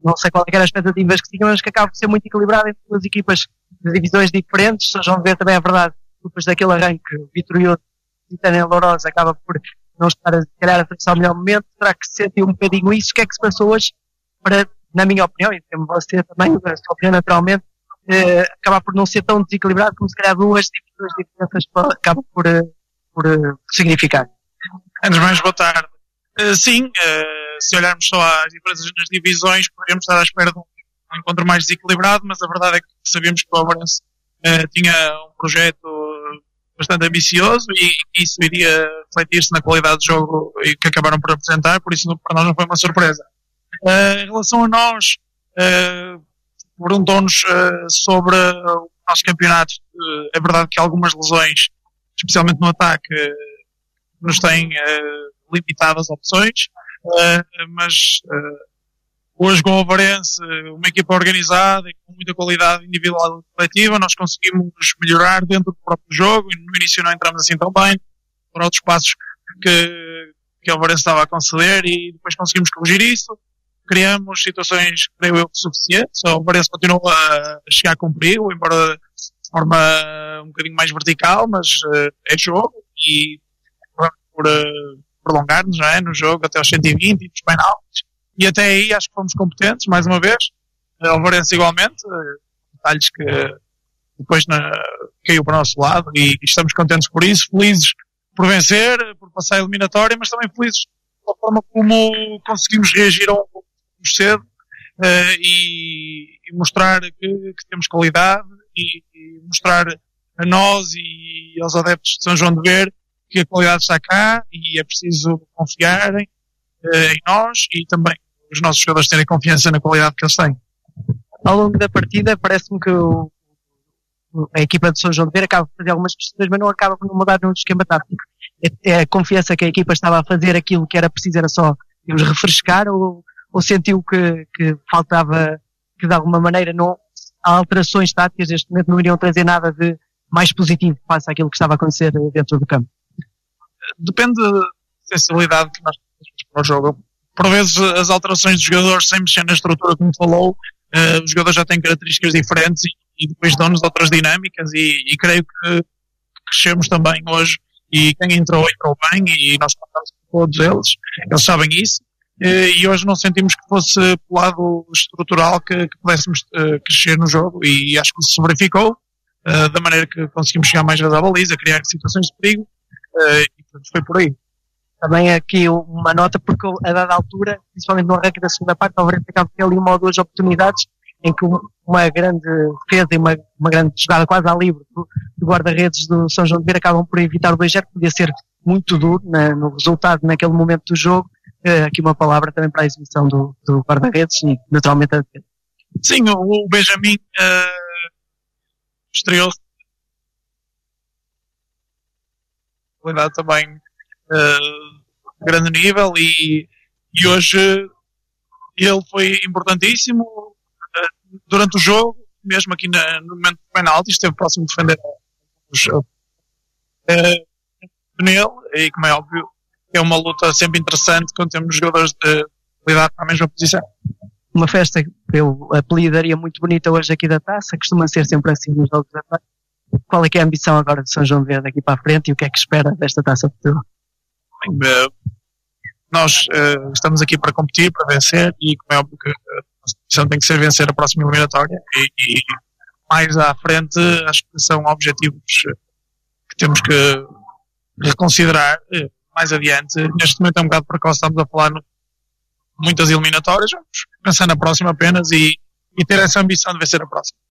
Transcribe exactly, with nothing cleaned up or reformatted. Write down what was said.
não sei qual é que era as expectativas que tinham, mas que acaba por ser muito equilibrado entre duas equipas de divisões diferentes. São João de Ver também é verdade, depois daquele arranque vitorioso de Tânia Lourosa, acaba por não estar a, se calhar, a atravessar o melhor momento. Será que sentiu um bocadinho isso? O que é que se passou hoje para, na minha opinião, e temos você também, a sua opinião naturalmente, eh, acabar por não ser tão desequilibrado como se calhar duas divisões diferentes acaba por, eh, por eh, significar? Antes de mais, boa tarde. Uh, sim, uh, se olharmos só às diferenças nas divisões, poderíamos estar à espera de um, um encontro mais desequilibrado, mas a verdade é que sabemos que o Alvarense uh, tinha um projeto bastante ambicioso e, e isso iria refletir-se na qualidade do jogo que acabaram por apresentar, por isso para nós não foi uma surpresa. Uh, em relação a nós, uh, perguntou-nos uh, sobre o nosso campeonato. Uh, é verdade que algumas lesões, especialmente no ataque, uh, nos têm uh, limitadas opções, uh, mas uh, hoje com o Alvarense, uma equipa organizada e com muita qualidade individual e coletiva, nós conseguimos melhorar dentro do próprio jogo e no início não entramos assim tão bem, por outros passos que, que o Alvarense estava a conceder e depois conseguimos corrigir isso, criamos situações, creio eu, suficientes. O Alvarense continua a chegar com perigo, embora de forma um bocadinho mais vertical, mas uh, é jogo e vamos por uh, prolongar-nos, não é, no jogo até aos cento e vinte e nos penaltis. E até aí acho que fomos competentes, mais uma vez. O Alvarense igualmente. Detalhes que depois na, caiu para o nosso lado e, e estamos contentes por isso. Felizes por vencer, por passar a eliminatória, mas também felizes pela forma como conseguimos reagir ao cedo uh, e, e mostrar que, que temos qualidade e, e mostrar a nós e aos adeptos de São João de Ver que a qualidade está cá e é preciso confiarem uh, em nós e também os nossos jogadores terem confiança na qualidade que eles têm. Ao longo da partida parece-me que o, a equipa de São João de Ver acaba por fazer algumas prestações, mas não acaba por não mudar no esquema tático. É, é a confiança que a equipa estava a fazer aquilo que era preciso, era só digamos, refrescar ou, ou sentiu que, que faltava, que de alguma maneira não, há alterações táticas neste momento não iriam trazer nada de mais positivo face àquilo que estava a acontecer dentro do campo? Depende da sensibilidade que nós temos para o jogo. Por vezes as alterações dos jogadores sem mexer na estrutura, como falou, uh, os jogadores já têm características diferentes e, e depois dão-nos outras dinâmicas e, e creio que crescemos também hoje e quem entrou, entrou bem e nós contamos com todos eles, eles sabem isso uh, e hoje não sentimos que fosse pelo lado estrutural que, que pudéssemos uh, crescer no jogo e acho que isso se verificou uh, da maneira que conseguimos chegar mais vezes à baliza, criar situações de perigo uh, e portanto foi por aí. Também aqui uma nota, porque a dada altura, principalmente no arranque da segunda parte, o Alvarense acaba por ter ali uma ou duas oportunidades em que uma grande defesa e uma, uma grande jogada quase à livre do, do guarda-redes do São João de Ver acabam por evitar o dois zero, podia ser muito duro na, no resultado naquele momento do jogo. Uh, aqui uma palavra também para a exibição do, do guarda-redes e naturalmente a defesa. Sim, o, o Benjamin uh, estreou-se qualidade também uh, grande nível e, e hoje ele foi importantíssimo uh, durante o jogo, mesmo aqui na, no momento do penalti, esteve próximo de defender o jogo uh, nele e como é óbvio é uma luta sempre interessante quando temos jogadores de qualidade para a mesma posição. Uma festa que eu apelidaria muito bonita hoje aqui da Taça, costuma ser sempre assim nos jogos da Taça. Qual é que é a ambição agora de São João de Ver daqui para a frente e o que é que espera desta Taça de Portugal? Nós uh, estamos aqui para competir, para vencer e como é óbvio que a nossa missão tem que ser vencer a próxima eliminatória e, e mais à frente acho que são objetivos que temos que reconsiderar uh, mais adiante. Neste momento é um bocado precoce, estamos a falar de muitas eliminatórias, vamos pensar na próxima apenas e, e ter essa ambição de vencer a próxima.